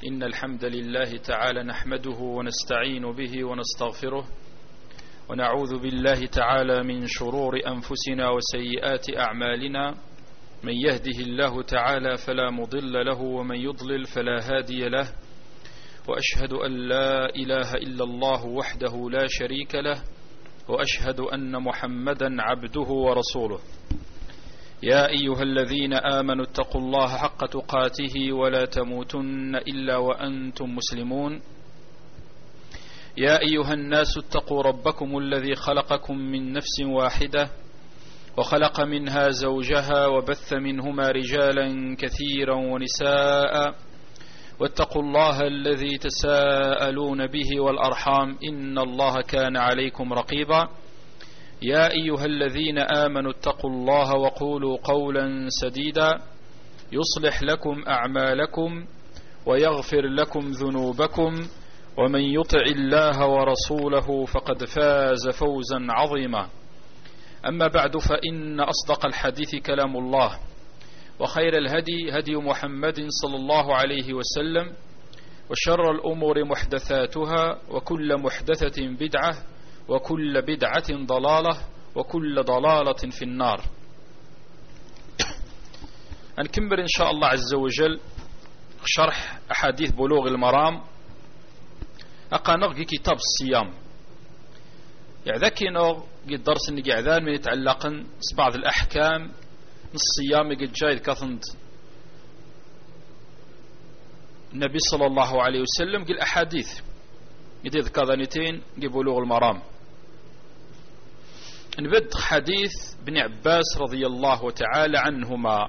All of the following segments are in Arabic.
إن الحمد لله تعالى نحمده ونستعين به ونستغفره ونعوذ بالله تعالى من شرور أنفسنا وسيئات أعمالنا. من يهده الله تعالى فلا مضل له ومن يضلل فلا هادي له، وأشهد أن لا إله إلا الله وحده لا شريك له، وأشهد أن محمدا عبده ورسوله. يا أيها الذين آمنوا اتقوا الله حق تقاته ولا تموتن إلا وأنتم مسلمون. يا أيها الناس اتقوا ربكم الذي خلقكم من نفس واحدة وخلق منها زوجها وبث منهما رجالا كثيرا ونساء، واتقوا الله الذي تساءلون به والأرحام إن الله كان عليكم رقيبا. يا أيها الذين آمنوا اتقوا الله وقولوا قولا سديدا يصلح لكم أعمالكم ويغفر لكم ذنوبكم، ومن يطع الله ورسوله فقد فاز فوزا عظيما. أما بعد، فإن أصدق الحديث كلام الله، وخير الهدي هدي محمد صلى الله عليه وسلم، وشر الأمور محدثاتها، وكل محدثة بدعة، وكل بدعة ضلالة، وكل ضلالة في النار. نكمل إن شاء الله عز وجل شرح أحاديث بلوغ المرام. أقانغ كتاب الصيام يعذكينو قد درس نقعدان من يتعلقن بعض الأحكام الصيام قد جايد كثند النبي صلى الله عليه وسلم قل أحاديث قد يذكرنتين قل بلوغ المرام. نبدأ حديث بن عباس رضي الله تعالى عنهما،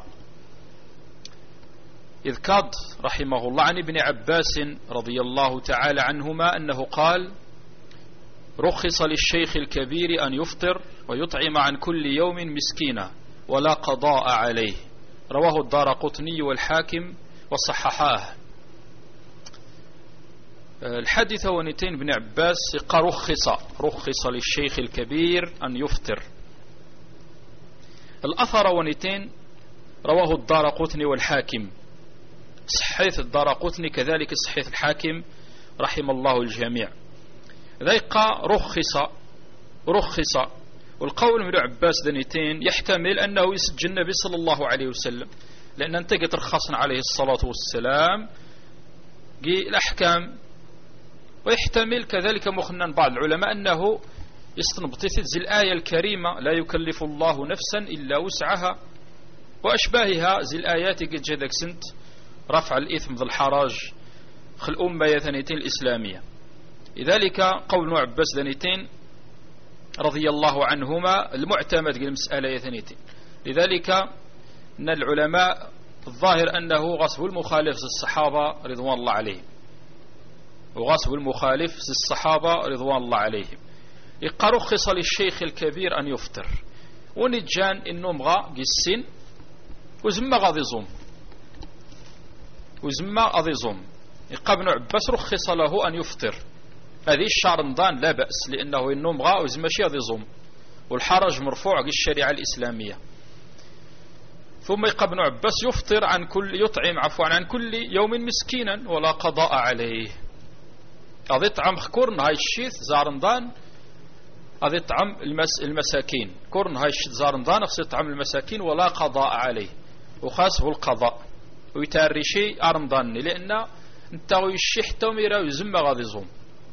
إذ كاد رحمه الله عن ابن عباس رضي الله تعالى عنهما أنه قال: رخص للشيخ الكبير أن يفطر ويطعم عن كل يوم مسكينا ولا قضاء عليه. رواه الدارقطني والحاكم وصححاه. الحديث ونتين بن عباس رخص للشيخ الكبير أن يفطر. الأثر ونتين رواه الدارقطني والحاكم، صحيح الدارقطني كذلك صحيح الحاكم رحم الله الجميع. ذيق رخص والقول من عباس دنيتين يحتمل أنه يسجل النبي صلى الله عليه وسلم، لأن أنت قد رخصنا عليه الصلاة والسلام الأحكام. ويحتمل كذلك مخنن بعض العلماء أنه يستنبط زي الآية الكريمة: لا يكلف الله نفسا إلا وسعها، وأشباهها زي الآيات قد جدك سنت رفع الإثم ذو الحراج خل أمة يثنيتين الإسلامية. لذلك قول ابن عباس ذنيتين رضي الله عنهما المعتمد المسألة يثنيتين. لذلك أن العلماء الظاهر أنه غصب المخالف الصحابة رضوان الله عليهم، وغصب المخالف الصحابة رضوان الله عليهم. رخص للشيخ الكبير أن يفطر، ونجان إنه مغا قسين وزما غادي يصوم، ابن عباس رخص له أن يفطر. هذه الشهر رمضان لا بأس، لأنه إنه مغا وزما شي غادي يصوم، والحرج مرفوع الشريعة الإسلامية. ثم ابن عباس يفطر يطعم عن كل يوم مسكينا ولا قضاء عليه. هذا طعم كورن هاي الشيث زارمضان، هذا طعم المساكين كورن هاي الشيث زارمضان خص طعم المساكين ولا قضاء عليه، وخاصه القضاء ويتاري شيء رمضان، لأن انت ويشي حتى وميرا ويزم غادي يصوم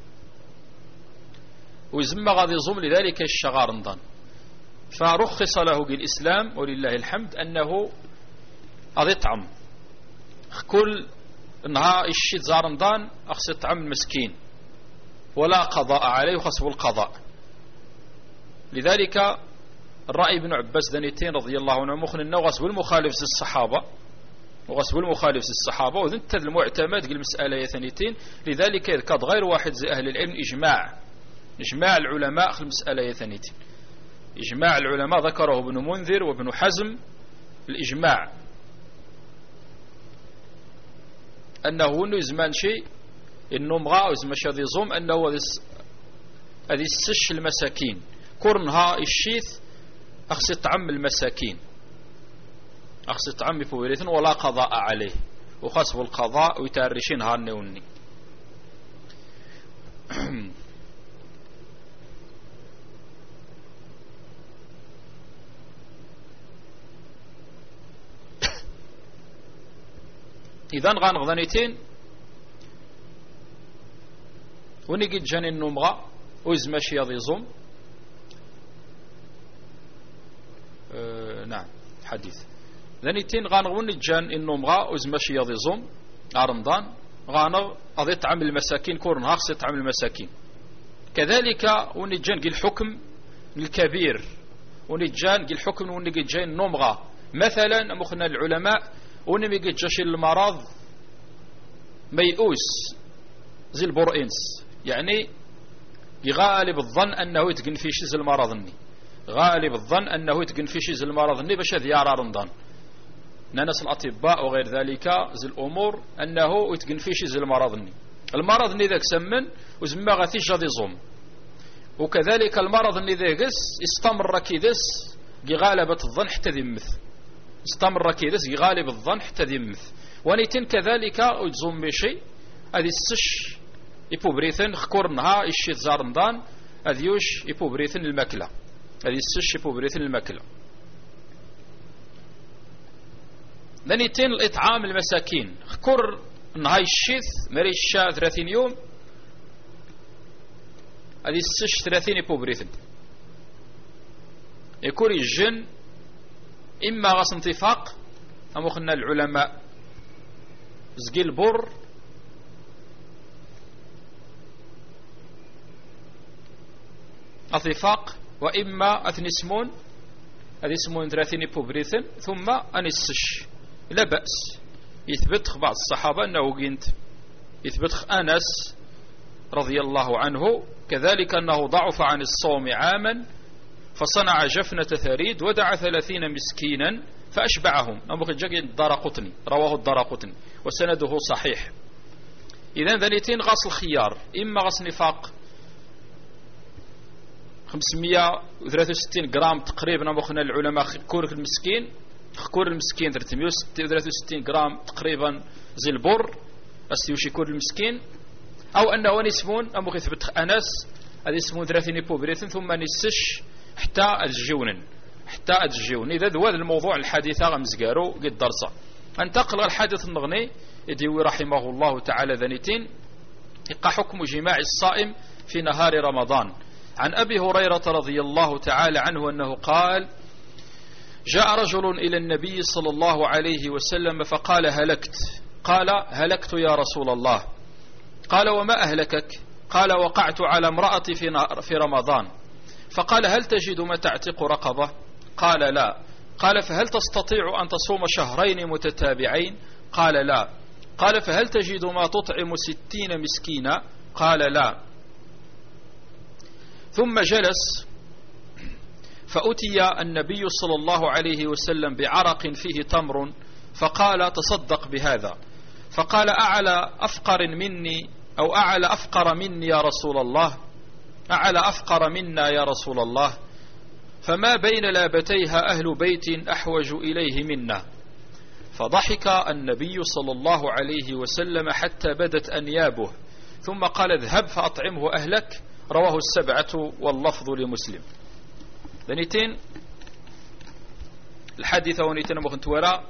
لذلك الشغار رمضان. فرخص له بالإسلام ولله الحمد أنه أضطعم كل نهار الشيء زار رمضان أخص طعم المسكين ولا قضاء عليه وخصه القضاء. لذلك الرأي ابن عباس ذنيتين رضي الله عنه مخن أنه غصب المخالف الصحابة وذنت المعتمد المسألة يثنيتين. لذلك يذكر غير واحد زي أهل العلم إجماع العلماء في المسألة يثنيتين. إجماع العلماء ذكره ابن منذر وابن حزم، الإجماع أنه يزمان شيء إنه مغا وزما شي غادي يصوم، أنه هذه السش المساكين كورنها الشيث أخص طعم المساكين أخص طعم فوريث ولا قضاء عليه. وخاص بالقضاء ويتارشين هارني وني. إذن غانغضانيتين ونجد جاني النمغة وزماشي يضيزم. نعم حديث ذنيتين غانغون الجان النمغة وزماشي يضيزم رمضان غانغ أضيت عمل المساكين كورنها خصيت عمل المساكين. كذلك ونجان قل حكم الكبير ونجان قل حكم ونجد جان النمغة مثلا مخنا العلماء ونميقد جاش المرض ميؤوس زي البرئنس يعني غالب الظن أنه يتقن في شيء زي المرض الني غالب الظن أنه يتقن في شيء زي المرض الني باش هذ يرى رمضان ناس الأطباء وغير ذلك زي الأمور أنه يتقن في شيء زي المرض الني ذاك سمن وزما غاثي جادي زوم. وكذلك المرض الني ذاك استمر كيدس غالبة الظن حتى ذمث استمر كيدس غالب الظن حتى ذمث. ونيتن كذلك وجزوم بشي هذه السش يبوبريثن خكورنها الشيط زار رمضان هذيوش يبوبريثن الماكلة هذه السش يبوبريثن الماكلة. نيتن الإطعام المساكين خكور نهاي الشيث مريش الشاء 30 يوم هذه السش 30 يبوبريثن يكون الجن إما غاس انتفاق أم خلنا العلماء زقيل بر أثفاق وإما أثنسمون هذه اسمون 30 بوبريثن ثم أنسش لا بأس. يثبت بعض الصحابة أنه قنت يثبت أنس رضي الله عنه كذلك أنه ضعف عن الصوم عاما فصنع جفنة ثريد ودعا 30 مسكينا فأشبعهم. الدارقطني رواه الدارقطني وسنده صحيح. إذن ذنيتين غاس الخيار إما غاس نفاق 563 جرام تقريبا أمخنا العلماء كورك المسكين خكور المسكين 363 جرام تقريبا زي البر أستيوشي كور المسكين أو أنه نسمون أمخ يثبت أنس هذا اسمه 30 بوبريثن ثم نسش حتى الجيون. إذا هذا الموضوع الحديث غمزقارو قد درسه انتقل الحادث النغني يديوي رحمه الله تعالى ذنيتين يقع حكم جماع الصائم في نهار رمضان. عن أبي هريرة رضي الله تعالى عنه أنه قال جاء رجل إلى النبي صلى الله عليه وسلم فقال هلكت. قال هلكت يا رسول الله. قال وما أهلكك؟ قال وقعت على امرأتي في رمضان. فقال هل تجد ما تعتق رقبة؟ قال لا. قال فهل تستطيع أن تصوم شهرين متتابعين؟ قال لا. قال فهل تجد ما تطعم 60 مسكينا؟ قال لا. ثم جلس فأتي النبي صلى الله عليه وسلم بعرق فيه تمر فقال تصدق بهذا. فقال أعلى أفقر مني أو أعلى أفقر مني يا رسول الله أعلى أفقر منا يا رسول الله فما بين لابتيها أهل بيت أحوج إليه منا. فضحك النبي صلى الله عليه وسلم حتى بدت أنيابه ثم قال اذهب فأطعمه أهلك. رواه السبعة واللفظ لمسلم. ذنيتين الحديث ونيتين مخنت وراء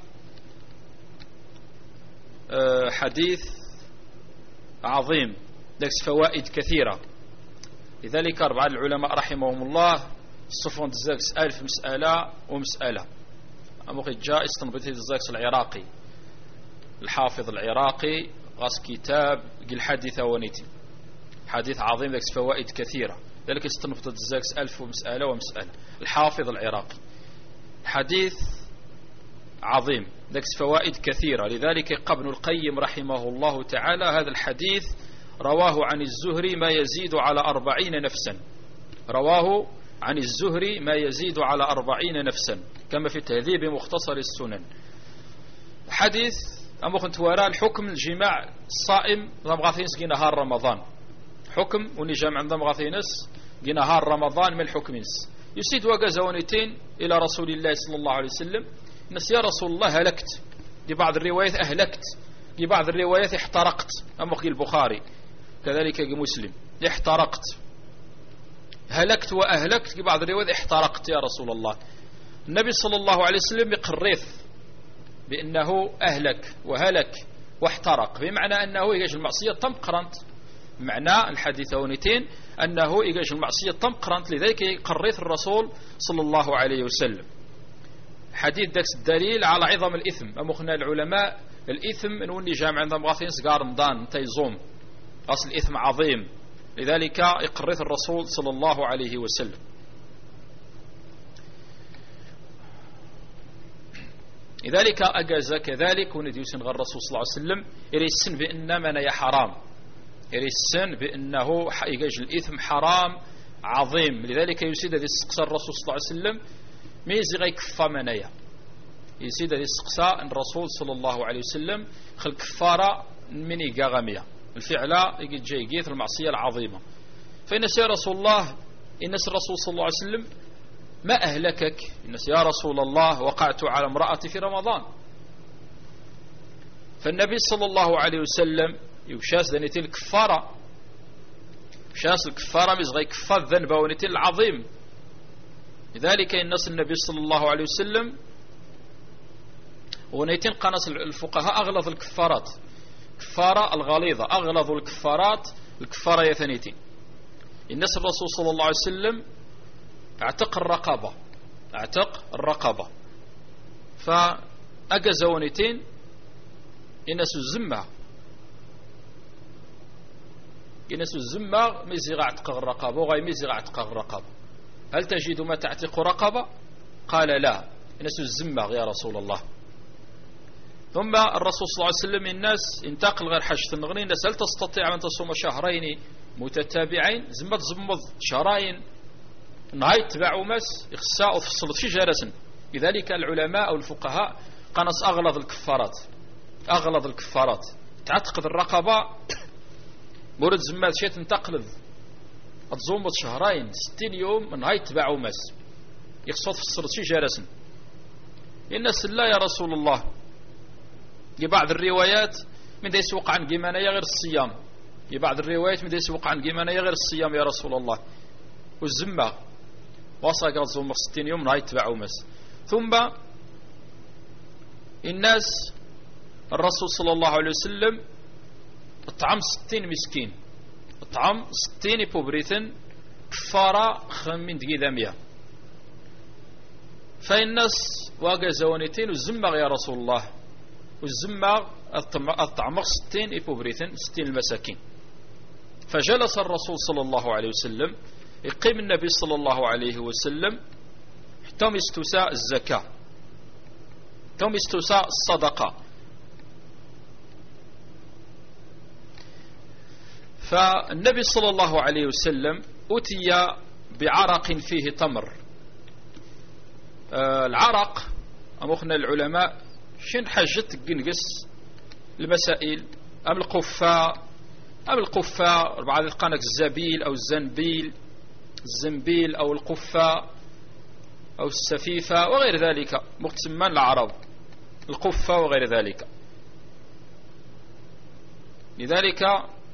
حديث عظيم لكس فوائد كثيرة. لذلك أربعة العلماء رحمهم الله صفون الزاكس 1000 مسألة ومسألة. أمخي جاء استنبطي الزاكس العراقي الحافظ العراقي غاس كتاب قل حديث ونيتين حديث عظيم لكس فوائد كثيرة. ذلك استنبطي الزاكس 1000 مسألة ومسألة الحافظ العراقي حديث عظيم لكس فوائد كثيرة. لذلك ابن القيم رحمه الله تعالى هذا الحديث رواه عن الزهري ما يزيد على 40 نفسا. رواه عن الزهري ما يزيد على 40 نفسا كما في تهذيب مختصر السنن. حديث أما كنت وراء الحكم الجماع الصائم ضمغاثينس جي نهار رمضان حكم ونجمع ضمغاثينس جي نهار رمضان من الحكمينس يسيد وقزونيتين إلى رسول الله صلى الله عليه وسلم نس يا رسول الله هلكت. لبعض الروايات أهلكت في بعض الروايات احترقت، أما في البخاري كذلك في مسلم احترقت، هلكت وأهلكت، في بعض الروايات احترقت يا رسول الله. النبي صلى الله عليه وسلم يقرث بأنه أهلك وهلك واحترق، بمعنى أنه يجي المعصية تم قرنت، معنى الحديث ونتين أنه يجي المعصية تم قرنت، لذلك يقرث الرسول صلى الله عليه وسلم. حديث ذاك الدليل على عظم الإثم. أمخنا العلماء الإثم نوني جامع عندهم غاثين سقار رمضان تيزوم، أصل الإثم عظيم، لذلك يقرث الرسول صلى الله عليه وسلم. لذلك أجاز كذلك ونديوسن غير الرسول صلى الله عليه وسلم يريسن بأن منايا حرام، يريسن بأنه يجاج الإثم حرام عظيم، لذلك يسيد هذه السقساء الرسول صلى الله عليه وسلم ميزي غي كفا منايا، يسيد هذه السقساء الرسول صلى الله عليه وسلم خل كفارة من إيقاغامية الفعلة يجي جاي جيث المعصية العظيمة. فإن يا رسول الله إن الرسول صلى الله عليه وسلم ما أهلكك؟ إنس يا رسول الله وقعت على امرأتي في رمضان. فالنبي صلى الله عليه وسلم يشاس ذنتي الكفارة، شاس الكفارة مزغي كفار الذنب ونتي العظيم. لذلك الناس النبي صلى الله عليه وسلم ونيتين قناص الفقهاء أغلظ الكفارات، كفارة الغليظة أغلظ الكفارات الكفارة يثنيتين. الناس الرسول صلى الله عليه وسلم اعتق الرقبة، اعتق الرقبة، فأجزونتين الناس الزمة، الناس الزمة ميزي اعتق الرقبة وغاي ميزي اعتق الرقبة، هل تجد ما تعتق رقبة؟ قال لا، الناس الزمة يا رسول الله. ثم الرسول صلى الله عليه وسلم الناس انتقل غير حاجة النغني، الناس هل تستطيع أن تصوم شهرين متتابعين؟ زمت زمض شهرين نهاية تبعوا مس إخساء وفصلت في جرسن. لذلك العلماء أو الفقهاء قنص أغلظ الكفارات، أغلظ الكفارات تعتقد الرقبة مورد زمات شيء تنتقلذ تزوم شهرين 60 يوم نهاية تبعوا مس يخصوت فصلت في جرسن. الناس لا يا رسول الله، لبعض الروايات من ديس وقع عن جيمانية غير الصيام، لبعض الروايات من ديس وقع عن جيمانية غير الصيام يا رسول الله، والزمة وصل قال زوم 60 يوم نهاية تبعوا مس. ثم الناس الرسول صلى الله عليه وسلم اطعم 60 مسكين، اطعم 60 بوبريثن كفارة من دقيقة 100. فالناس واقع زوانتين والزمة يا رسول الله، والزمة اطعم 60 بوبريثن 60 المساكين. فجلس الرسول صلى الله عليه وسلم يقيم النبي صلى الله عليه وسلم حتى يستوسى الزكاة، حتى يستوسى الصدقة. فالنبي صلى الله عليه وسلم أتي بعرق فيه تمر. العرق أمخنا العلماء شن حاجة قنقس المسائل، أم القفاء، أم القفاء بعض القنق الزبيل أو الزنبيل، الزنبيل أو القفاء أو السفيفة وغير ذلك مقسمان العرب، القفة وغير ذلك. لذلك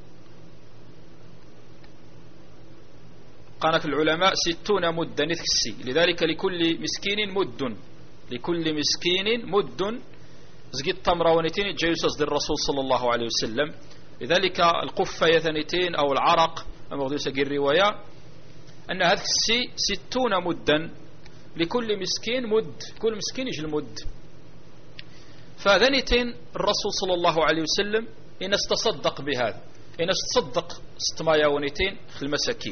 قالت العلماء 60 مدا نثكسي، لذلك لكل مسكين مد، لكل مسكين مد زقيت تمرة ونتين جايوس أصدر الرسول صلى الله عليه وسلم. لذلك القفة يثنتين أو العرق أما سقي الرواية أن هذا 60 مدا لكل مسكين مد، كل مسكين يجي المد. فذنتين الرسول صلى الله عليه وسلم إن استصدق بهذا، إن استصدق 600 ونتين في المساكين.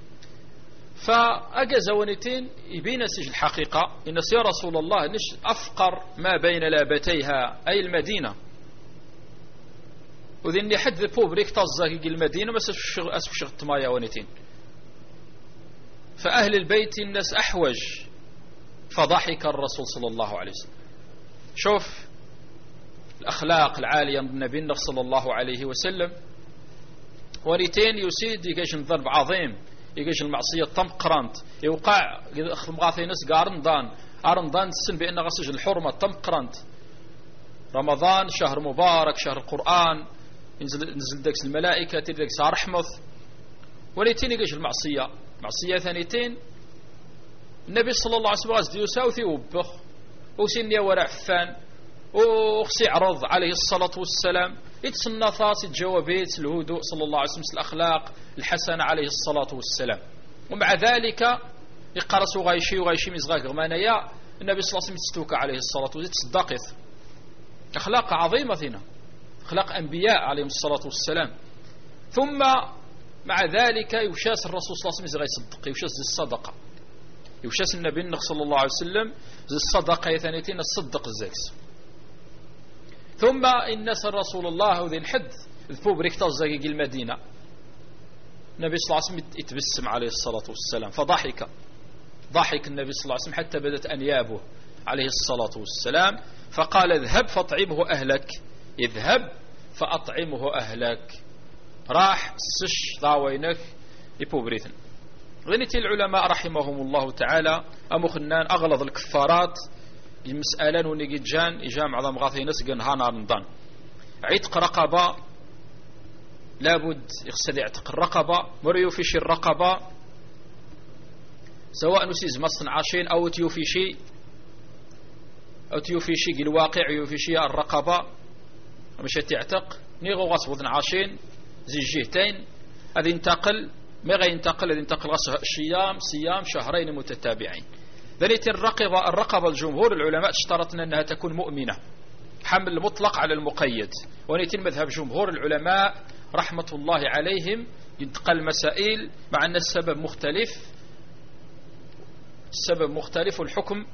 فأجز ونتين يبين سجل الحقيقة إن يا رسول الله نش أفقر ما بين لابتيها أي المدينة، وذني حد بوبريك تزاكي المدينة بس أسف شغط مايا ونتين. فأهل البيت الناس أحوج، فضحك الرسول صلى الله عليه وسلم. شوف الأخلاق العالية من النبي صلى الله عليه وسلم. وريتين يسيد يجيش ضرب عظيم، يجيش المعصية تم قرانت يوقع مغاثي ناس قارندان أرندان السن بأن غسج الحرمة تم قرانت. رمضان شهر مبارك، شهر القرآن، نزل داك الملائكة تير داك رحمة. وليتين يقاش المعصية، معصية ثانيتين النبي صلى الله عليه وسلم غاز ديوسا وثي وبخ وسنيا ورا عفان وخسي عرض عليه الصلاة والسلام يتصنفات الجوابات الهدوء صلى الله عليه وسلم الأخلاق الحسنة عليه الصلاة والسلام. ومع ذلك يقرص وغايشي مزغاق غمانيا النبي صلى الله عليه وسلم تستوك عليه الصلاة والسلام تصدقث. أخلاق عظيمة هنا، أخلاق أنبياء عليهم الصلاة والسلام. ثم مع ذلك يوشاس الرسول صلى الله عليه وسلم يصدق، يوشاس الصدقة، يوشاس النبي صلى الله عليه وسلم زي الصدقة ثانيتين الصدق الزاكس. ثم الناس رسول الله وذي الحد ذفو بريكتا زاقي المدينة النبي صلى الله عليه وسلم يتبسم عليه الصلاة والسلام فضحك، ضحك النبي صلى الله عليه وسلم حتى بدت أنيابه عليه الصلاة والسلام. فقال اذهب فاطعمه أهلك، اذهب فأطعمه أهلك. راح سش ضاوينك يبوبريثن. غنيتي العلماء رحمهم الله تعالى أمخنان أغلظ الكفارات المسألة ونجي جان إجام عظم غاثي نسقن هانا رمضان. عتق رقبة لابد يغسل يعتق الرقبة، مريو في شي الرقبة سواء نسيز مصن عاشين أو تيو في شي أو تيو في شي الواقع يو في شي الرقبة مش تعتق نيغو غاس وذن عاشين زي الجهتين. هذا ينتقل ما غينتقل، هذا ينتقل غاس صيام شهرين متتابعين. ذلك الرقبة الجمهور العلماء اشترطنا أنها تكون مؤمنة، حمل المطلق على المقيد. ونيتين مذهب جمهور العلماء رحمة الله عليهم ينتقل مسائل مع أن السبب مختلف والحكم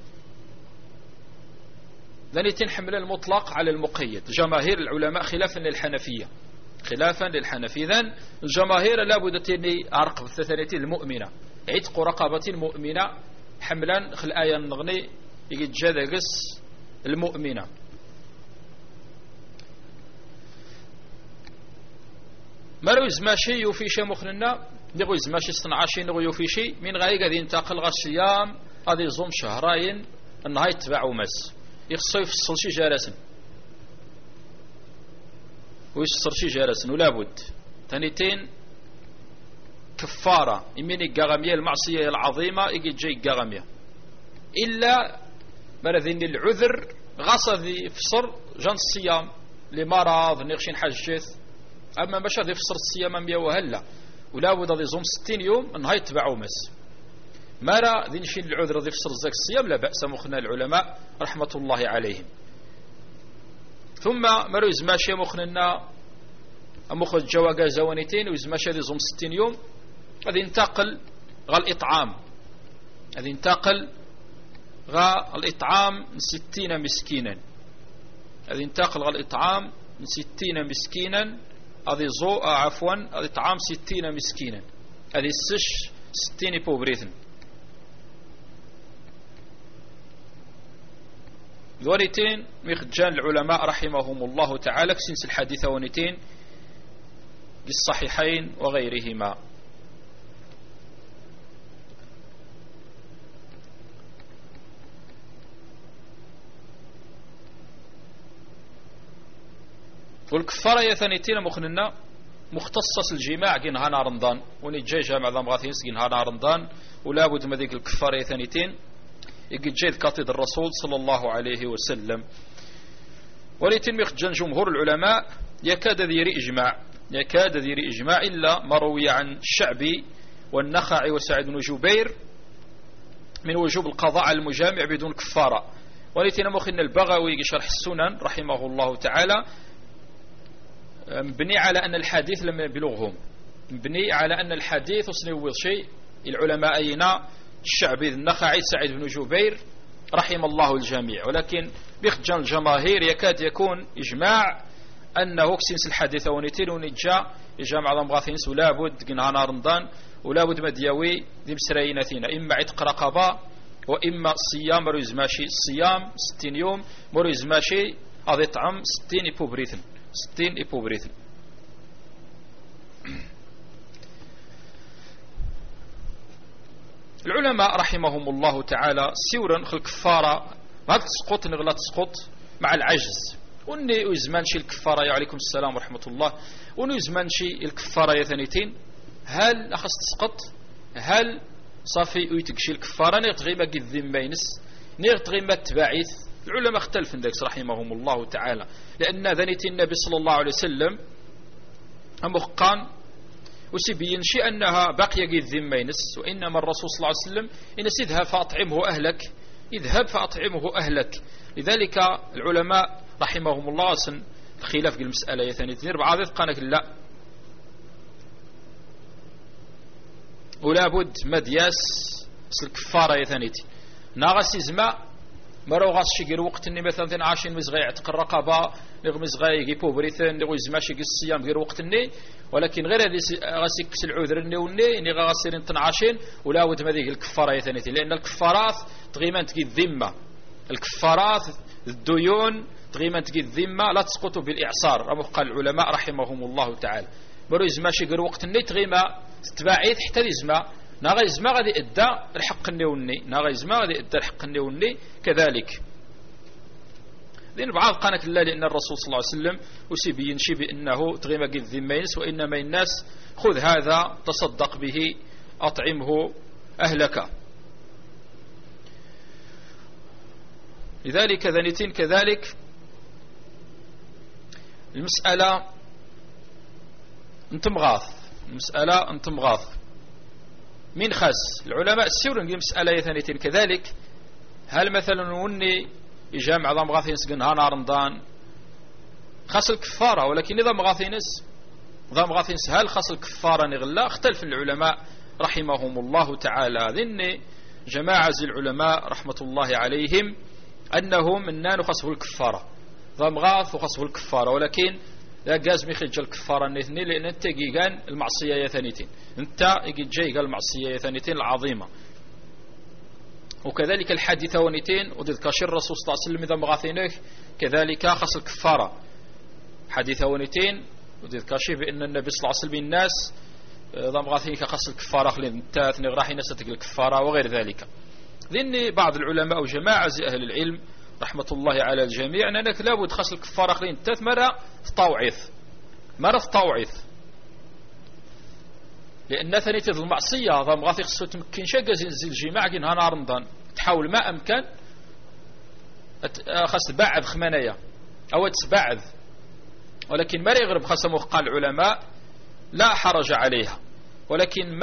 ذلك حمل المطلق على المقيد. جماهير العلماء خلافا للحنفية، إذن الجماهير لابد تني عرق الثلاثين المؤمنة، عتق رقبة مؤمنة حملا خل آية نغني يجد جذقس المؤمنة. مروز ماشي يوفي شي مخننا نغوز ماشي صنعاشي نغو يوفي شي من غاية قد ينتقل غالصيام هذا يزوم شهرين النهاية تبعو مس يخصو يفصل شي جالسا ويفصل شي جالسا ولا بد. ثانيتين كفارة يميني قاغمية المعصية العظيمة يجي جاي قاغمية إلا مرذين العذر غصد يفصر جان الصيام لمرض نغشين حجث. أما باش هذا يفصر الصيام مية وهلا ولا بد هذا يزوم 60 يوم النهاية تبعو مس مرة ذي نشين العذر ذي يفصر الزاك الصيام لا بأس مخنا العلماء رحمة الله عليهم. ثم مرة يزماشي مخنا أمخذ جواقا زوانيتين ويزماشي هذا يزوم 60 يوم هذا ينتقل غا الإطعام، هذا ينتقل غا الإطعام 60 مسكينا، هذا ينتقل غا الإطعام 60 مسكينا. هذه عفوا الإطعام 60 مسكينا، هذه 60 بوبريثن. ذولتين مخجان العلماء رحمهم الله تعالى كسنس الحديثة ونتين للصحيحين وغيرهما. والكفارة يثنيتين مخننا مختصص الجماع جن هانا رمضان ونجي جامع ذا مغاثينس جن هانا رمضان ولا بد ما ذيك الكفارة يثنيتين يجي جيد كاتد الرسول صلى الله عليه وسلم. وليتن مخجن جمهور العلماء يكاد ذيري إجماع إلا مروي عن الشعبي والنخعي وسعد بن جبير من وجوب القضاء على المجامع بدون كفارة. وليتن مخن البغوي شرح السنن رحمه الله تعالى مبني على أن الحديث لم يبلغهم، مبني على أن الحديث وصنوض شيء العلماء أينا الشعبي النخعي سعيد بن جبير رحم الله الجميع. ولكن بيخجن الجماهير يكاد يكون إجماع أنه كسنس الحديث ونتين ونجا إجماع عظم غاثينس ولا بد قنهانا رمضان ولا بد مديوي ذي مسرينتين إما عتق رقبة وإما صيام مريز ماشي الصيام 60 يوم مريز ماشي هذا طعم 60 بوبريثن 60 إبوبريثن. العلماء رحمهم الله تعالى سورا خل كفارة ما تسقط نغلا تسقط مع العجز وني وزمان شي الكفارة عليكم السلام ورحمة الله وني زمان شي الكفارة ثانيتين هل أخص تسقط هل صافي ويتقشي الكفارة نغتغي ما قد ذمينس نغتغي ما التباعيث العلماء اختلف ذلك رحمهم الله تعالى لأن ذنيتي النبي صلى الله عليه وسلم أمخقان وسيبين شيء أنها بقي قد ذمينس وإنما الرسول صلى الله عليه وسلم إنس اذهب فأطعمه أهلك اذهب فأطعمه أهلك لذلك العلماء رحمهم الله سن الخلاف في المسألة ثانيتين ربعة قالك لا ولا بد مدياس الكفارة ثانيتين ناغس يزما مرو غاس شي وقت اني مثلا عاشين مزغي يعتق الرقبه مزغي يجيبو بريثن يزما شي الصيام غير وقت اني ولكن غير هذه غاس يكس العذر اني اني غاسيرين تنعاشين ولا ود ما ذيك الكفاره ثانيتين لان الكفارات تغيمان تجي الذمه الكفارات الديون تغيمان تجي الذمه لا تسقط بالاعصار راه قال العلماء رحمهم الله تعالى مرو يزما شي غير وقت اني تغيما تباعيد حتى يزما ناغا يزما غادي ادى الحق النوني ناغا يزما غادي ادى الحق النوني كذلك لأن بعض قالك لا لأن الرسول صلى الله عليه وسلم وسيبين شي بأنه تغيما قد ذمينس وإنما الناس خذ هذا تصدق به أطعمه أهلك لذلك ذنيتين كذلك المسألة انتم غاث من خاص العلماء السور نجي مسألة ثانيتين كذلك هل مثلا وني يجامع ضم غاثينس قنها نار رمضان خاص الكفارة ولكن إذا ضم غاثينس هل خاص الكفارة نغلا اختلف العلماء رحمهم الله تعالى ذن جماعة العلماء رحمة الله عليهم أنهم إنان خاصه الكفارة ضم غاث وخاصه الكفارة ولكن لا جاز ميخرج الكفارة النثني لأن أنت جيجان المعصية ثانيتين أنت جيجان المعصية ثانيتين العظيمة وكذلك الحادثة ونتين وذ كاشر الرسول صلى الله عليه وسلم إذا مغاثينه كذلك خاص الكفارة حادثة ونتين وذ كاشر بأن النبي صلى الله عليه وسلم الناس إذا مغاثينك خاص الكفارة خلين أنت ثني راح نستك الكفارة وغير ذلك ذن بعض العلماء وجماعة أهل العلم رحمة الله على الجميع أنك لابد خاص الكفارة خلين أنت مرة تطوعث لأن ثانية المعصية ضم غاثي خصو تمكن شاقة زي الجماع كي نهار رمضان تحاول ما أمكن خاص تبعد خمانية أو تبعد ولكن ما يغرب خاصة قال العلماء لا حرج عليها ولكن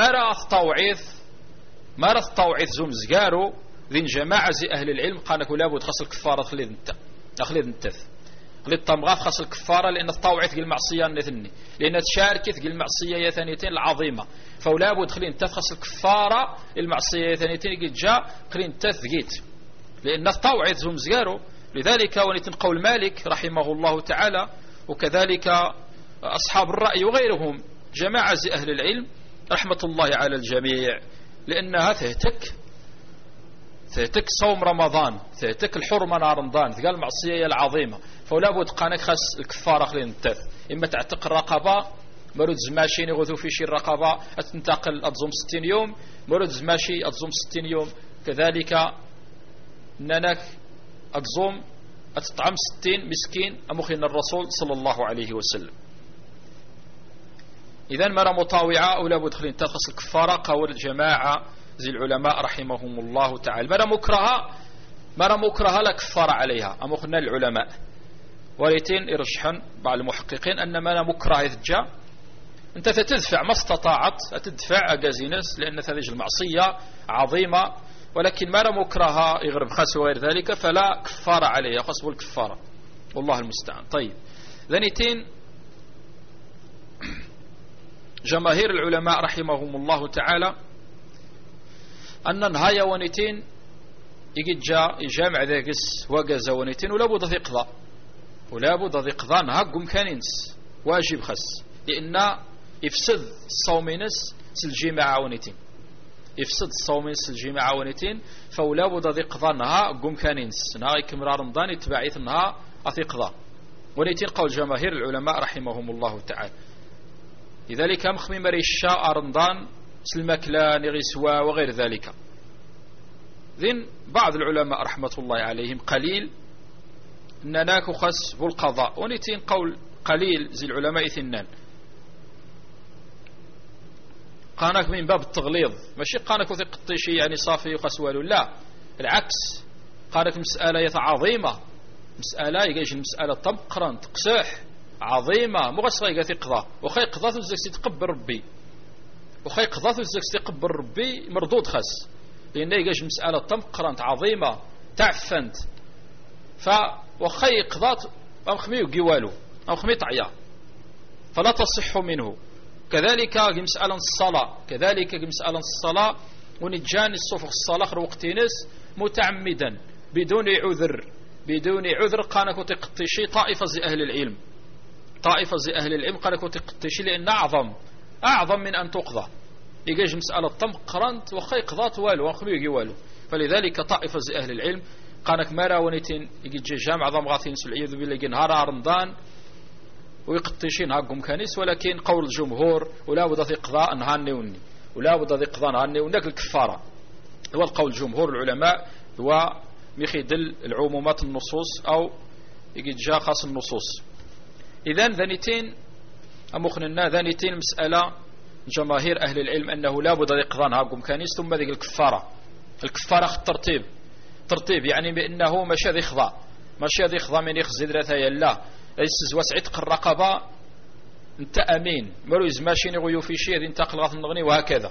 مرة تطوعث زوم زقارو ذين جماعة زي أهل العلم قالك لابد خاص الكفارة خليد انتث خليد الطمغاف خاص الكفارة لأن تطوعث المعصية النثني لأن تشاركت المعصية ثانيتين العظيمة فولا بد خلين انت خاص الكفارة المعصية ثانيتين قد جاء خلين انت ثقيت لأن تطوعث زوم زقارو لذلك ونتن قول مالك رحمه الله تعالى وكذلك أصحاب الرأي وغيرهم جماعة زي أهل العلم رحمة الله على الجميع لأنها تهتك صوم رمضان تهتك الحرمة نار رمضان قال المعصية العظيمة فولا بد قانك خاص الكفارة خلين انتث إما تعتق الرقبة مرود زماشين يغذو في شي الرقبة تنتقل أتزوم 60 يوم مرود زماشي أتزوم 60 يوم كذلك أنك أتزوم أتطعم 60 مسكين أمخين الرسول صلى الله عليه وسلم إذن مرة مطاوعة أو لابد خلين تخص الكفارة قول الجماعة زي العلماء رحمهم الله تعالى مرة مكرهة لا كفارة عليها أمخنا العلماء وليتين يرشحن بعض المحققين أن مرة مكرهة يتجا أنت تدفع ما استطاعت تدفع أجازينس لأن هذه المعصية عظيمة ولكن مرة مكرهة يغرب خاص وغير ذلك فلا كفارة عليها خاصة الكفارة والله المستعان. طيب ذنيتين جماهير العلماء رحمهم الله تعالى أن نهاية ونتين يجي جامع ذاكس وجز ونتين ولا بد ذي قضاء نهاجم كانينس واجب خس لأن يفسد الصومينس الجماعة ونتين يفسد الصومينس الجماعة ونتين فولا بد ذي قضاء نهاجم كانينس نهاي كمرار رمضان يتبعيث نها أثي قضاء ونتين قول جماهير العلماء رحمهم الله تعالى لذلك مخمي مريشا رمضان سلمكلان غسوا وغير ذلك ذن بعض العلماء رحمة الله عليهم قليل نناك خاص بالقضاء ونتين قول قليل زي العلماء ثنان قانك من باب التغليظ ماشي قانك وثق شيء يعني صافي يقاس والو لا العكس قانك مسألة عظيمة مسألة يجيش المسألة طبقرا تقساح عظيمة مغسغة يقاثي قضاء وخي قضاء تزكسي تقبل ربي وخي قضاء تزكسي تقبل ربي مردود خاص لأن يجيش مسألة طبقرا عظيمة تعفنت وخي قضاء أمخمي وقوالو أمخمي طعيا فلا تصح منه كذلك مسألة الصلاة كذلك مسألة الصلاة ونجاني الصفق الصلاة خر وقتينس متعمدا بدون عذر قانك تقتشي طائفة زي أهل العلم طائفة زي أهل العلم قانك تقتشي لأن أعظم من أن تقضى يجيج مسألة طمق قرنت وخي قضات والو وخمي والو فلذلك طائفة زي أهل العلم قانك مرا ونتين يجي جامع ضم غاثين سلعيذ بالله نهار رمضان ويقتشين هاكم كنيس ولكن قول الجمهور ولا بد في قضاء نهاني ولا بد في قضاء نهاني ونك الكفارة هو القول جمهور العلماء هو مخيدل العمومات النصوص أو يجي جا خاص النصوص إذن ذنتين أمخننا ذنتين مسألة جماهير أهل العلم أنه لا بد في قضاء هاكم كنيس ثم ذيك الكفارة ترتيب يعني بأنه مشى ذي خضاء من يخزي ذراثا يلا يستزوى عتق الرقبة انت أمين مروز ماشيني غيو في شيء ذي انتقل غاث النغني وهكذا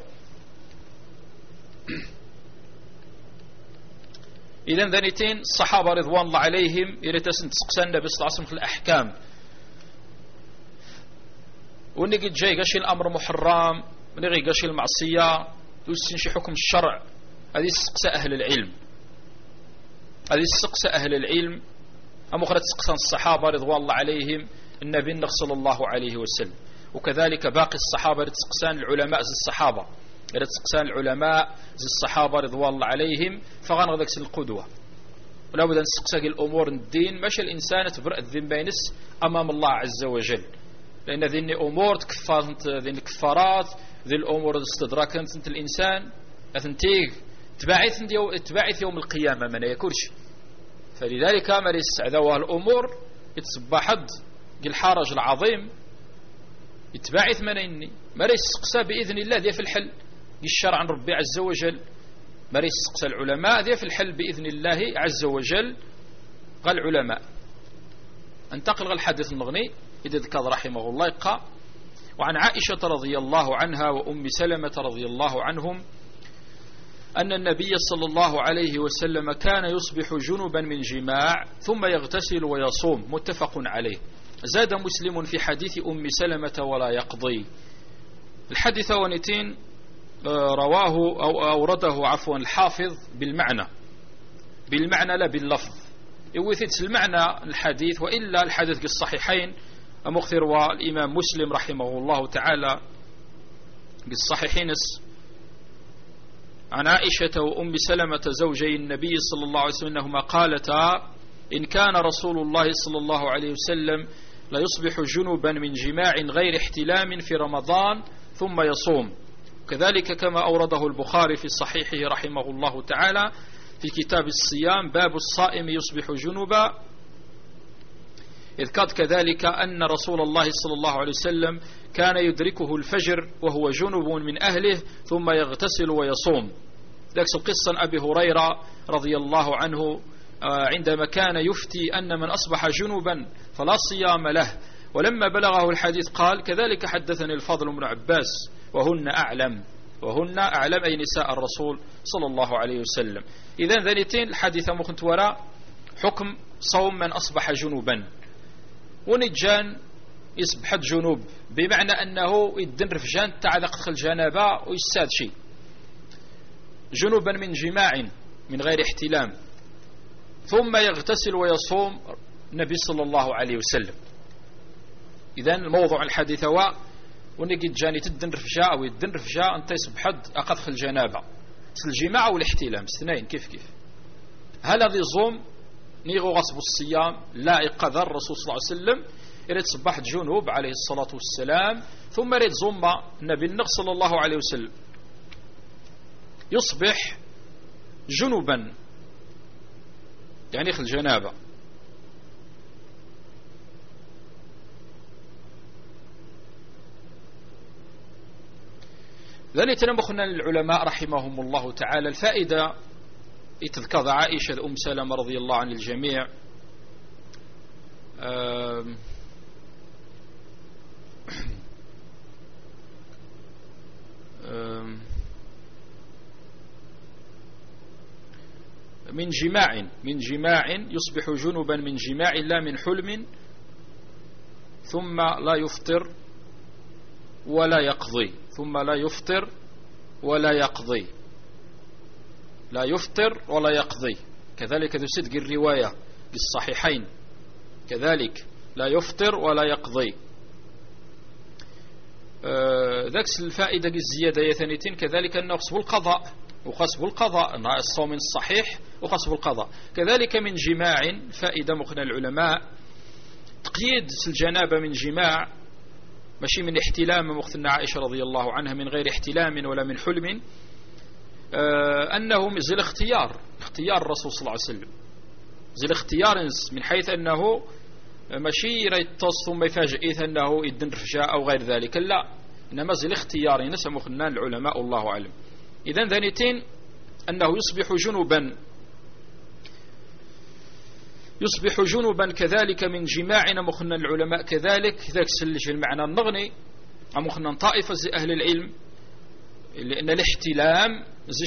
إذن ذنتين الصحابة رضوان الله عليهم يرتسن تسقسن النبي صلى الله عليه وسلم في الأحكام ونجي جاي قشي الأمر محرم ونجي قشي المعصية يسن شي حكم الشرع هذه السقسة أهل العلم أم أخرى تسقسان الصحابة رضوان الله عليهم النبي صلى الله عليه وسلم وكذلك باقي الصحابة تسقسان العلماء زي الصحابة تسقسان العلماء زي الصحابة رضوان الله عليهم فغنغ ذاك القدوة ولا بد أن تسقساك الأمور الدين ماشي الإنسان تبرأ الذنبينس أمام الله عز وجل لأن ذي أمور ذي الكفارات ذي الأمور استدراكت أنت الإنسان أثنتيك تباعث يوم القيامة من يكرش فلذلك مريس عذوها الأمور يتصبحد الحرج العظيم يتباعث من إني مريس سقسى بإذن الله ذي في الحل الشرع عن ربي عز وجل مريس سقسى العلماء ذي في الحل بإذن الله عز وجل قال العلماء انتقل الحديث المغني إذا ذكر رحمه الله يقع وعن عائشة رضي الله عنها وأم سلمة رضي الله عنهم أن النبي صلى الله عليه وسلم كان يصبح جنبا من جماع ثم يغتسل ويصوم متفق عليه زاد مسلم في حديث أم سلمة ولا يقضي الحديث ونتين رواه أو أورده عفوا الحافظ بالمعنى لا باللفظ يوثيت المعنى الحديث وإلا الحديث في الصحيحين مخثر والإمام مسلم رحمه الله تعالى بالصحيحين عن عائشة وأم سلمة زوجي النبي صلى الله عليه وسلم أنهما قالتا إن كان رسول الله صلى الله عليه وسلم لا يصبح جنبا من جماع غير احتلام في رمضان ثم يصوم كذلك كما أورده البخاري في صحيحه رحمه الله تعالى في كتاب الصيام باب الصائم يصبح جنبا إذ كاد كذلك أن رسول الله صلى الله عليه وسلم كان يدركه الفجر وهو جنب من أهله ثم يغتسل ويصوم ذلك قصة أبي هريرة رضي الله عنه عندما كان يفتي أن من أصبح جنبا فلا صيام له ولما بلغه الحديث قال كذلك حدثني الفضل بن عباس وهن أعلم أي نساء الرسول صلى الله عليه وسلم إذن ذلتين الحديث مخنت وراء حكم صوم من أصبح جنوبا ونجان يصبح جنوب بمعنى أنه يدن رفجان تعلق دخل جنابة ويستاد شيء جنوبا من جماع من غير احتلام ثم يغتسل ويصوم النبي صلى الله عليه وسلم إذن الموضوع الحديث هو ونجي جاني تدن رفجاء أو يدن رفجاء أنت يصبحد أقدخل الجنابة الجماع والاحتلام اثنين كيف هل هذه الظوم نيغو غصب الصيام لا يقذر الرسول صلى الله عليه وسلم يريد صباح جنوب عليه الصلاة والسلام ثم يريد ظلم النبي صلى الله عليه وسلم يصبح جنوبا يعني خل جنابة ذلك تنمخنا العلماء رحمهم الله تعالى الفائدة يتذكر عائشة أم سلمة رضي الله عن الجميع من جماع يصبح جنبا من جماع لا من حلم ثم لا يفطر ولا يقضي لا يفطر ولا يقضي كذلك ذو صدق الرواية بالصحيحين كذلك لا يفطر ولا يقضي. ذاك الفائدة الزيادة ثانيتين كذلك أنه وقصب القضاء الصوم الصحيح وقصب القضاء. كذلك من جماع فائدة مخنا العلماء تقييد الجنابة من جماع ماشي من احتلام مختنا عائشة رضي الله عنها من غير احتلام ولا من حلم أنه زي اختيار الرسول صلى الله عليه وسلم زي الاختيار من حيث أنه ماشي يتص ثم يفاجئ أنه يدن رفجاء أو غير ذلك لا إنما زي الاختيار نسمى خلنا العلماء الله أعلم. إذن ذانيتين أنه يصبح جنبا كذلك من جماعنا مخنا العلماء كذلك ذاك سلج المعنى النغني مخنا طائفة زي أهل العلم لأن الاحتلام زي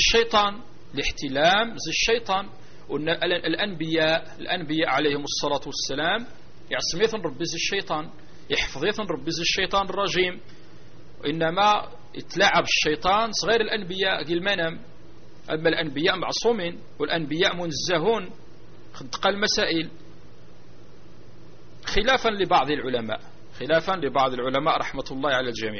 الشيطان وأن الأنبياء عليهم الصلاة والسلام يعصميثن ربي زي الشيطان يحفظيثن ربي زي الشيطان الرجيم وإنما يتلاعب الشيطان صغير الأنبياء قيل منام أما الأنبياء معصومين والأنبياء منزهون خدق المسائل خلافا لبعض العلماء رحمة الله على الجميع.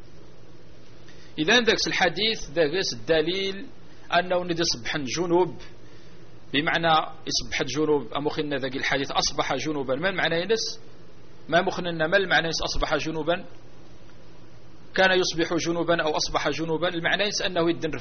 إذن ذاك الحديث ذاك الدليل أنه ندي صبح جنوب بمعنى يصبح جنوب أمخنا ذاك الحديث أصبح جنوبا ما المعنى ينس ما مخنا ما المعنى ينس أصبح جنوبا كان يصبح جنوبا أو أصبح جنوبا المعنى ينس أنه يدن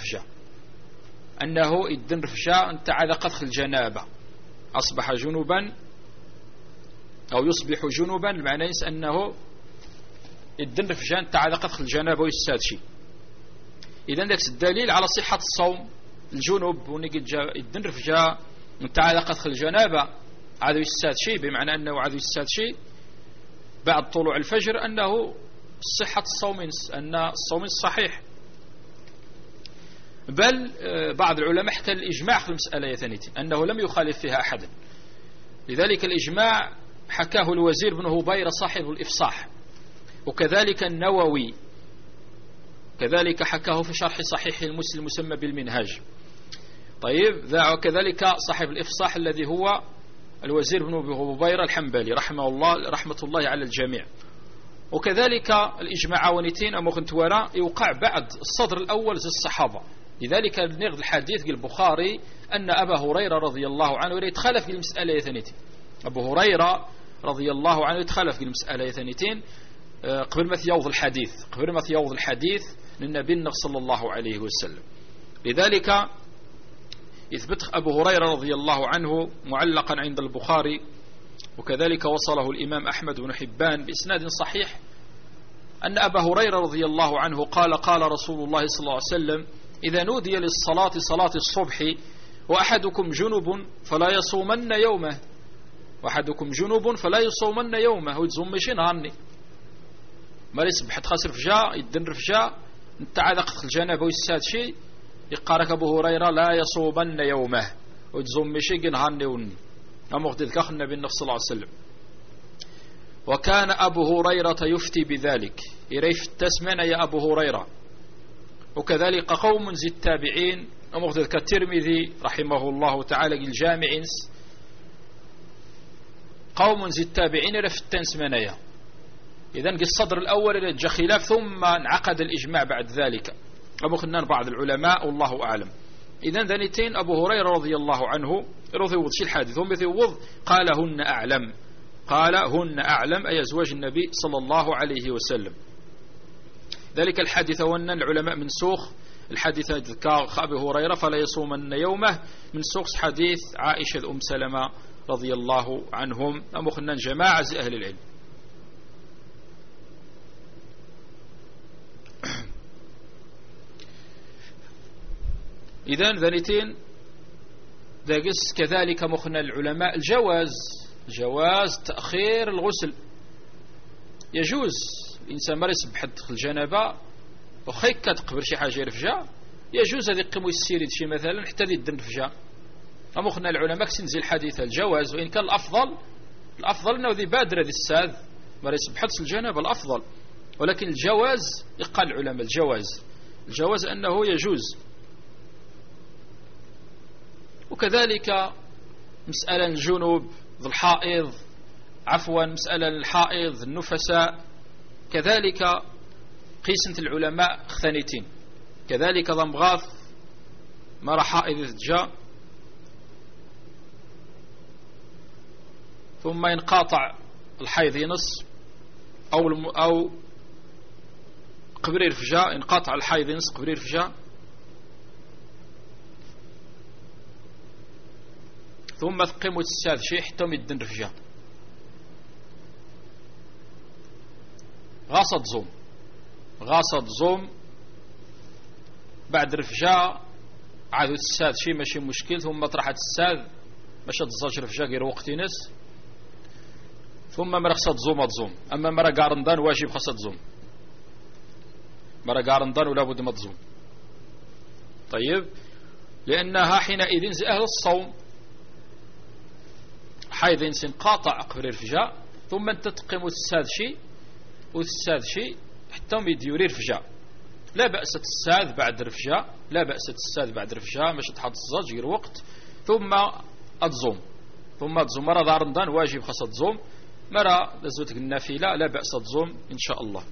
رفجاء أنت على قدخ الجنابة أصبح جنوبا أو يصبح جنوبا المعنى ينس أنه يدن رفجاء أنت على قدخ الجنابة ويستاد شيء. إذن ذاك الدليل على صحة الصوم الجنوب ونقد يدن رفجاء أنت على قدخ الجنابة عاد يستاد شيء بمعنى أنه عاد يستاد شيء بعد طلوع الفجر أنه صحة الصوم أن الصوم صحيح. بل بعض العلماء حكى الإجماع في المسألة ثانية أنه لم يخالف فيها أحد. لذلك الإجماع حكاه الوزير بن هبيرة صاحب الإفصاح وكذلك النووي كذلك حكاه في شرح صحيح المسلم المسمى بالمنهاج. طيب كذلك صاحب الإفصاح الذي هو الوزير بن هبيرة الحنبلي رحمة الله على الجميع. وكذلك الإجماع ونتين أمو خنتوارا يوقع بعد الصدر الأول زي الصحابة. لذلك نغذ الحديث البخاري أن أبا هريرة رضي الله عنه يتخلف في المسألة ثانيتين. أبو هريرة رضي الله عنه يتخلف في المسألة ثانيتين قبل ما يوض الحديث للنبي صلى الله عليه وسلم. لذلك يثبت أبو هريرة رضي الله عنه معلقا عند البخاري وكذلك وصله الإمام أحمد بن حبان بإسناد صحيح أن أبا هريرة رضي الله عنه قال رسول الله صلى الله عليه وسلم إذا نودي للصلاة صلاة الصبح وأحدكم جنب فلا يصومن يومه ويتزمشين عني ما يصبح تخسر فجاء يدن رفجاء انت عادق الجنابة ويساد شيء يقارك أبو هريرة لا يصومن يومه ويتزمشين قنهاني وني أمغدد كخ النبي صلى الله عليه وسلم. وكان أبو هريرة يفتي بذلك إريف التسمين يا أبو هريرة. وكذلك قوم زي التابعين أمغدد كالترمذي رحمه الله تعالى الجامع قوم زي التابعين إريف التسمين إذن الصدر الأول جاء خلاف ثم انعقد الإجماع بعد ذلك أمغدنا بعض العلماء والله أعلم. إذن ذنتين أبو هريرة رضي الله عنه يوض شي الحادث هم يوض قال هن أعلم أي أزواج النبي صلى الله عليه وسلم. ذلك الحادث وأن العلماء منسوخ الحادثة ذكر أبي هريرة فلا يصومن يومه منسوخ حديث عائشة أم سلمة رضي الله عنهم أمخنا جماعة أهل العلم. إذن ذانيتين داقس كذلك مخنا العلماء جواز تأخير الغسل. يجوز الإنسان مرس بحد الجنابة وخيك تقبر شي حاجة يرفجا، يجوز هذه قيمو السيريد شي مثلا حتى ذي الدن رفجا. أمخنا العلماء كسنزي الحديث الجواز، وإن كان الأفضل أنه ذي بادرة ذي الساذ مرس بحد الجنابة الأفضل، ولكن الجواز يقال العلماء الجواز أنه يجوز. وكذلك مسألة الجنوب ذو الحائض، مسألة الحائض النفساء، كذلك قيسنة العلماء خثانيتين، كذلك ضمغاث مرة حائض جاء ثم ينقاطع الحيض ينص أو قبرير فجاء، ينقاطع الحيض ينص قبرير فجاء، ثم ثقيمة الساذ شيء حتى مدن رفجاء. غاصة زوم بعد رفجاء عادوا الساذ شيء ماشي مشكل، ثم طرحت الساذ باش تزاج رفجاء غير وقت نس، ثم مرخصة تزوم. أما مرة قارندان واجب خاصة تزوم، مرة قارندان ولا بد ما تزوم. طيب، لأنها حينئذ زي أهل الصوم حيث سنقاطع قبل الرفجاء، ثم أنت تقيم والساذ شيء حتى يديوري رفجاء. لا بأس الساذ بعد رفجاء مش تحط الزاج غير وقت ثم أتزوم مرة دار رمضان واجب خاصة تزوم، مرة لزوتك النافلة لا بأس تزوم إن شاء الله.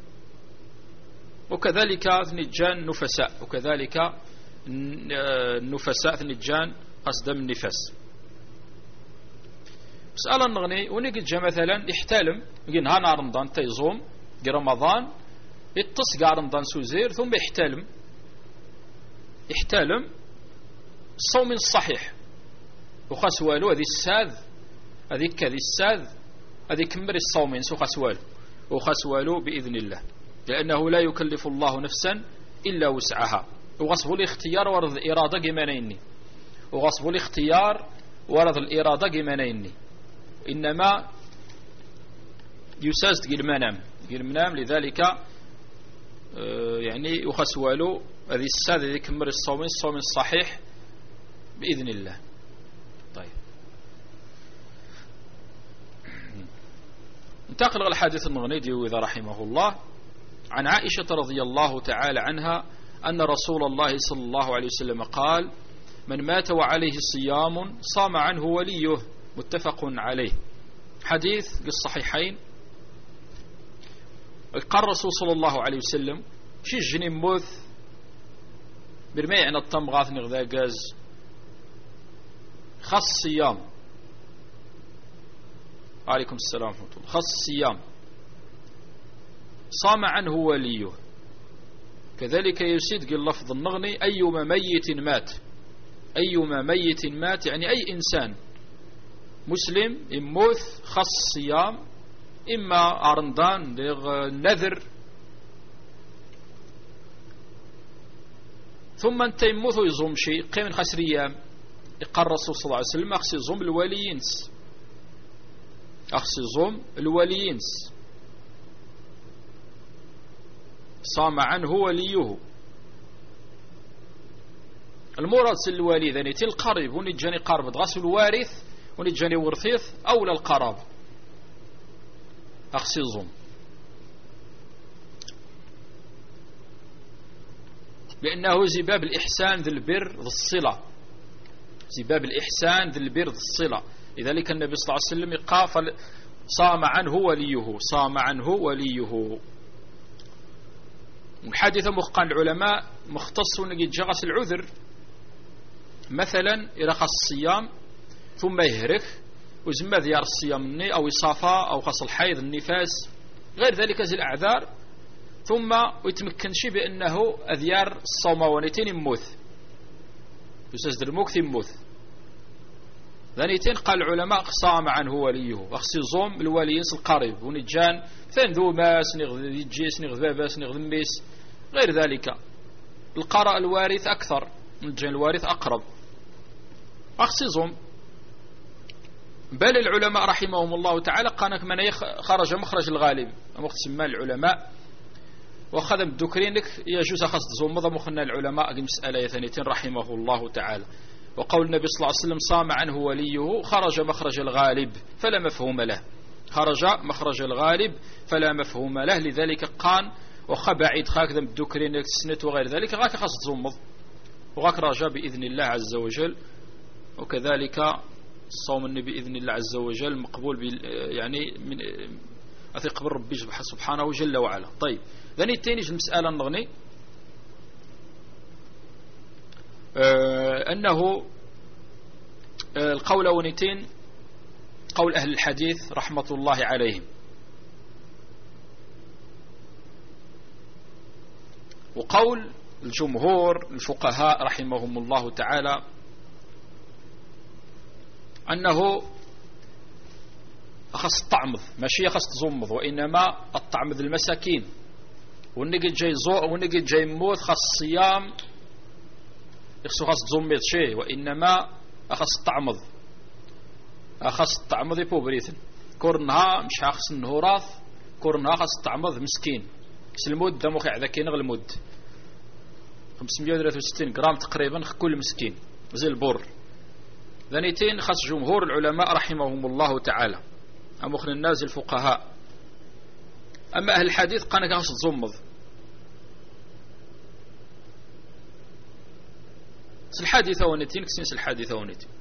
وكذلك ثنجان نفساء، ثنجان قصد من النفاس. مسألة نغني ونقل جا مثلا يحتلم يقول نهار رمضان تيزوم في رمضان يتص قا رمضان سوزير ثم يحتلم الصوم الصحيح وخاس والو هذه الساذ هذه كمر الصومين وخاس والو بإذن الله، لأنه لا يكلف الله نفسا إلا وسعها. وغصبه الاختيار ورد الإرادة جمانيني إنما يساز تقيل منام لذلك يعني يخس والو هذه السادة ذي كمر الصوم الصحيح بإذن الله. طيب، انتقل الحديث النغنيدي إذا رحمه الله عن عائشة رضي الله تعالى عنها أن رسول الله صلى الله عليه وسلم قال: من مات وعليه صيام صام عنه وليه، متفق عليه. حديث الصحيحين. قال الرسول صلى الله عليه وسلم شي جني موث برمي عن الطم غاث نغذا قاز خاص صيام. عليكم السلام ورحمة الله. خاص صيام صام عنه وليه. كذلك يسيد قل لفظ النغني أيما ميت مات يعني أي إنسان مسلم يموت خاص صيام، إما أرندان نذر ثم أنت يموت ويزوم شيء قيم خسر أيام. يقال الرسول صلى الله عليه وسلم أخسي زوم الوليينس صام عنه وليه. المراد الوالي ذاني القريب ونجاني قارب غسل الوارث ونجاني ورثيث أولى القراب أخسي الظلم، لأنه زباب الإحسان ذي البر ذي الصلة. لذلك النبي صلى الله عليه وسلم قال صام عنه وليه. الحادث مخقان العلماء مختص نجد جغس العذر، مثلا إلى خاص الصيام ثم يهرف وزما ديار الصيام أو يصافى أو خاص الحيض النفاس غير ذلك زي الأعذار، ثم يتمكن شي بأنه أذيار الصوموانيتين يموت يسجد الموت يموت ذانيتين. قال العلماء صام عنه وليه وخصي زوم الوليين القريب ونجان ثان ذو ماس نغذ جيس نغذ باباس نغذ ميس غير ذلك. القراء الوارث أكثر من الجهة الوارث أقرب أخصيزهم. بل العلماء رحمهم الله تعالى قانك من خرج مخرج الغالب مقسم العلماء وخذ الدكرينك يجوز خاص زومض مخنا العلماء مسألة ثانيتين رحمه الله تعالى. وقول النبي صلى الله عليه وسلم صام عنه وليه خرج مخرج الغالب فلا مفهوم له، خرج مخرج الغالب فلا مفهوم له. لذلك قان وخبعيد خاكذا الدكرينك سنت وغير ذلك غاك خاص زومض وغاك رجاء بإذن الله عز وجل. وكذلك الصوم بإذن الله عز وجل مقبول يعني من أثق بالرب سبحانه جل وعلا. طيب ذني التاني المسألة النغني أنه القول ونتين قول أهل الحديث رحمة الله عليهم، وقول الجمهور الفقهاء رحمهم الله تعالى أنه أخص الطعمض ماشي أخص تزمض، وإنما الطعمض المساكين ونقل جاي زوء ونقل جاي موت خاص الصيام يخصو خاص تزمض شيء، وإنما أخص الطعمض أخص الطعمض يبوبريثن كورنها مش أخص النهوراث كورنها خاص الطعمض مسكين سلمود دمو خي عذاكين غل المود 563 جرام تقريبا كل مسكين زي البر. ذنيتين خاص جمهور العلماء رحمهم الله تعالى أمخن الناس الفقهاء. أما أهل الحديث قانا خاص تزمض الحادثة ونتين كسنس الحادثة ونتين.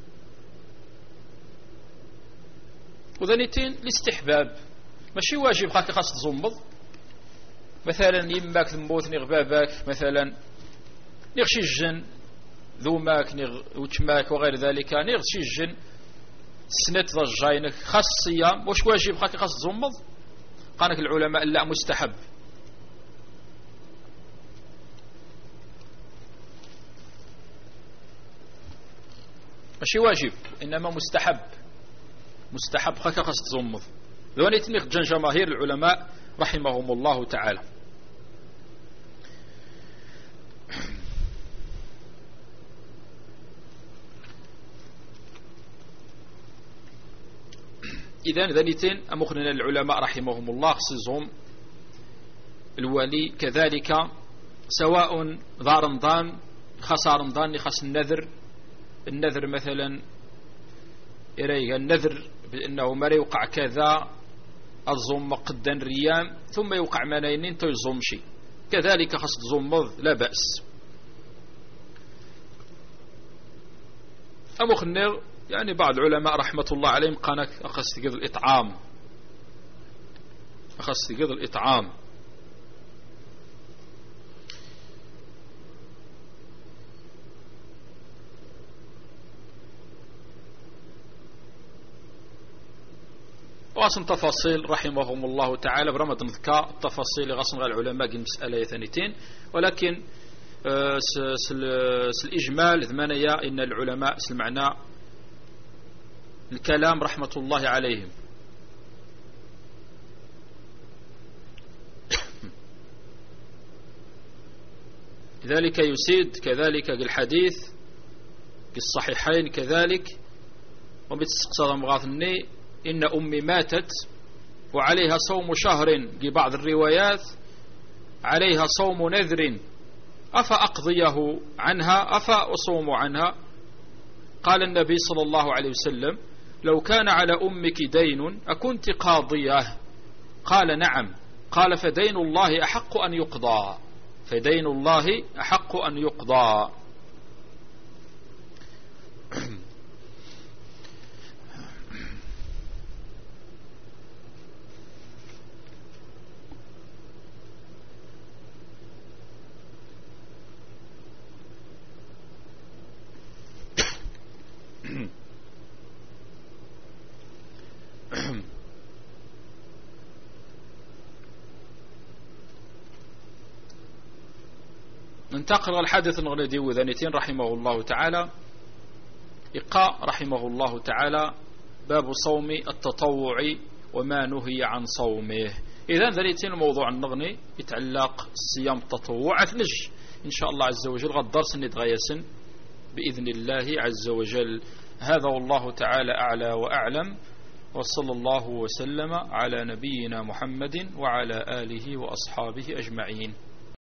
وذنيتين الاستحباب ماشي واجب خاك خاص تزمض، مثلا يماك ثموت نغباباك مثلا نغشي الجن ذوماك وتماك وغير ذلك نغشي الجن سنت ضجاينك خاص الصيام واش واجب خاك خاص تزمض؟ قالك العلماء لا مستحب. ماشي واجب إنما مستحب، مستحب خاك خاص تزمض. ذوني تنيخ جماهير العلماء رحمهم الله تعالى. إذن ذنيتين أمخرنا العلماء رحمهم الله خصيصهم الولي كذلك سواء ذا رمضان خاص رمضان خاص النذر مثلا إليه النذر بأنه ما يوقع كذا الظم قدا ريام ثم يوقع منين تيظم شيء كذلك خاص تزمض لا بأس. أمخرنا يعني بعض العلماء رحمة الله عليهم قالك أخص تقضي الإطعام أخص تقضي الإطعام. وأصلا تفاصيل رحمهم الله تعالى برمض نذكى التفاصيل غصن العلماء مسألة ثانيتين، ولكن الإجمال ثمانية إن العلماء المعنى الكلام رحمة الله عليهم. لذلك يسيد كذلك الحديث الصحيحين كذلك وبتسقصد مغاثني إن أمي ماتت وعليها صوم شهر في بعض الروايات عليها صوم نذر أفأقضيه عنها أفأصوم عنها؟ قال النبي صلى الله عليه وسلم لو كان على أمك دين أكنت قاضية؟ قال نعم. قال فدين الله أحق أن يقضى، فدين الله أحق أن يقضى. ننتقل الحدث الغلدي وذنيتين رحمه الله تعالى. إقاء رحمه الله تعالى باب صوم التطوع وما نهي عن صومه. إذن ذنيتين الموضوع النغني يتعلق الصيام التطوع أثنج إن شاء الله عز وجل غد درس نتغيسن بإذن الله عز وجل. هذا والله تعالى أعلى وأعلم، وصلى الله وسلم على نبينا محمد وعلى آله وأصحابه أجمعين.